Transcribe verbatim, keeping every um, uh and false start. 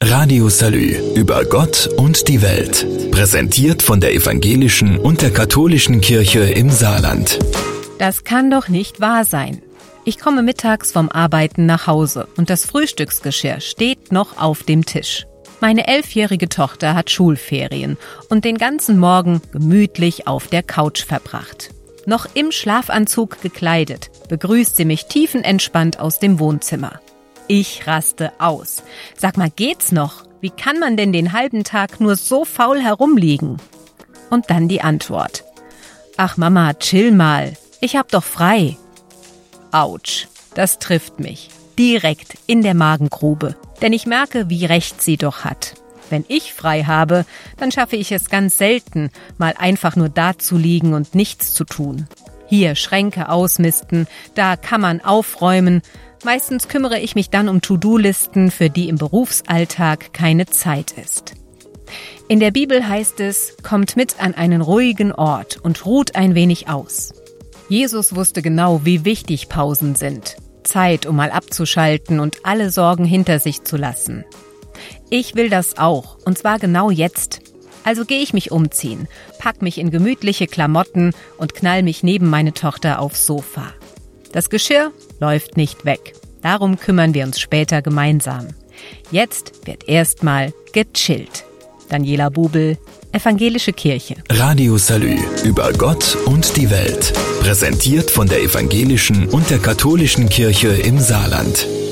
Radio Salü über Gott und die Welt. Präsentiert von der evangelischen und der katholischen Kirche im Saarland. Das kann doch nicht wahr sein. Ich komme mittags vom Arbeiten nach Hause und das Frühstücksgeschirr steht noch auf dem Tisch. Meine elfjährige Tochter hat Schulferien und den ganzen Morgen gemütlich auf der Couch verbracht. Noch im Schlafanzug gekleidet, begrüßt sie mich tiefenentspannt aus dem Wohnzimmer. Ich raste aus. Sag mal, geht's noch? Wie kann man denn den halben Tag nur so faul herumliegen? Und dann die Antwort. Ach Mama, chill mal. Ich hab doch frei. Autsch, das trifft mich. Direkt in der Magengrube. Denn ich merke, wie recht sie doch hat. Wenn ich frei habe, dann schaffe ich es ganz selten, mal einfach nur da zu liegen und nichts zu tun. Hier Schränke ausmisten, da Kammern aufräumen. Meistens kümmere ich mich dann um To-Do-Listen, für die im Berufsalltag keine Zeit ist. In der Bibel heißt es, kommt mit an einen ruhigen Ort und ruht ein wenig aus. Jesus wusste genau, wie wichtig Pausen sind. Zeit, um mal abzuschalten und alle Sorgen hinter sich zu lassen. Ich will das auch, und zwar genau jetzt. Also gehe ich mich umziehen, pack mich in gemütliche Klamotten und knall mich neben meine Tochter aufs Sofa. Das Geschirr läuft nicht weg. Darum kümmern wir uns später gemeinsam. Jetzt wird erstmal gechillt. Daniela Bubel, Evangelische Kirche. Radio Salü über Gott und die Welt. Präsentiert von der evangelischen und der katholischen Kirche im Saarland.